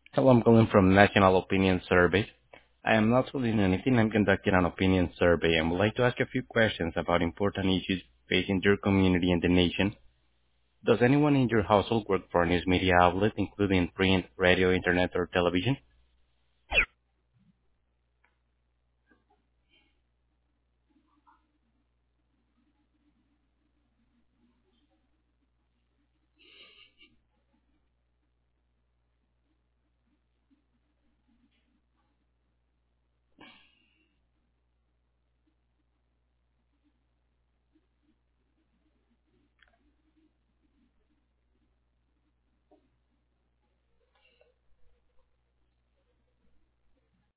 Hello, I'm calling from National Opinion Survey. I am not selling anything. I'm conducting an opinion survey and would like to ask a few questions about important issues facing your community and the nation. Does anyone in your household work for a news media outlet, including print, radio, internet, or television?